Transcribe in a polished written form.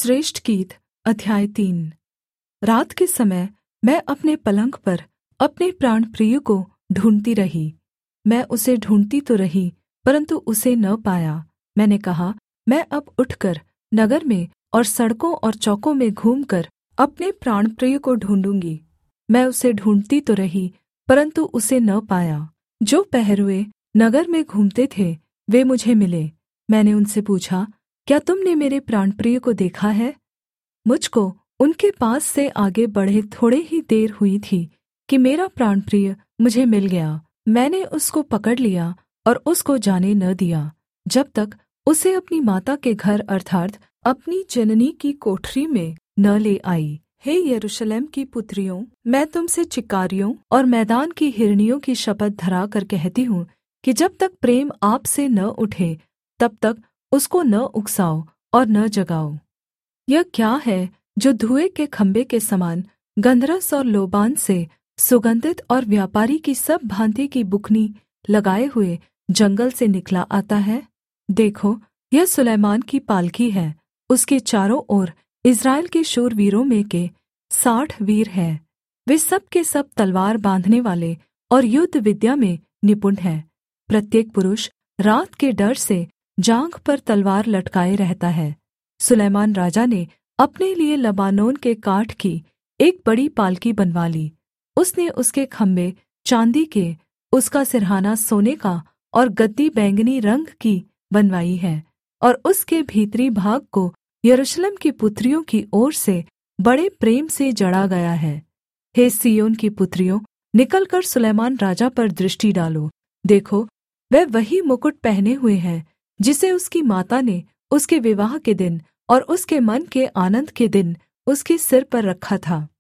श्रेष्ठ गीत अध्याय 3। रात के समय मैं अपने पलंग पर अपने प्राणप्रिय को ढूँढ़ती रही। मैं उसे ढूँढ़ती तो रही, परन्तु उसे न पाया। मैंने कहा, मैं अब उठकर नगर में और सड़कों और चौकों में घूमकर अपने प्राणप्रिय को ढूँढ़ूँगी। मैं उसे ढूँढ़ती तो रही, परन्तु उसे न पाया। जो पहरुए नगर में घूमते थे वे मुझे मिले। मैंने उनसे पूछा, क्या तुम ने मेरे प्राणप्रिय को देखा है? मुझ को उनके पास से आगे बढ़े थोड़े ही देर हुई थी कि मेरा प्राणप्रिय मुझे मिल गया। मैंने उसको पकड़ लिया और उसको जाने न दिया, जब तक उसे अपनी माता के घर अर्थात् अपनी जननी की कोठरी में न ले आई। हे यरूशलेम की पुत्रियों, मैं तुम से चिकारियों और मैदान की हिरनियों की शपथ धराकर कहती हूँ कि जब तक प्रेम आप से न उठे तब तक उसको न उकसाओ और न जगाओ। यह क्या है जो धुएँ के खम्भे के समान गन्धरस और लोबान से सुगन्धित और व्यापारी की सब भाँति की बुकनी लगाए हुए जंगल से निकला आता है? देखो, यह सुलैमान की पालकी है। उसके चारों ओर इस्राएल के शूरवीरों में के 60 वीर हैं। वे सब के सब तलवार बाँधने वाले और युद्ध विद्या में निपुण हैं। प्रत्येक पुरुष रात के डर से जाँघ पर तलवार लटकाए रहता है। सुलैमान राजा ने अपने लिए लबानोन के काठ की एक बड़ी पालकी बनवा ली। उसने उसके खम्भे चाँदी के, उसका सिरहाना सोने का और गद्दी बैंगनी रंग की बनवाई है, और उसके भीतरी भाग को यरूशलेम की पुत्रियों की ओर से बड़े प्रेम से जड़ा गया है। हे सिय्योन की पुत्रियों, निकलकर सुलैमान राजा पर दृष्टि डालो। देखो, वह वही मुकुट पहने हुए है जिसे उसकी माता ने उसके विवाह के दिन और उसके मन के आनन्द के दिन उसके सिर पर रखा था।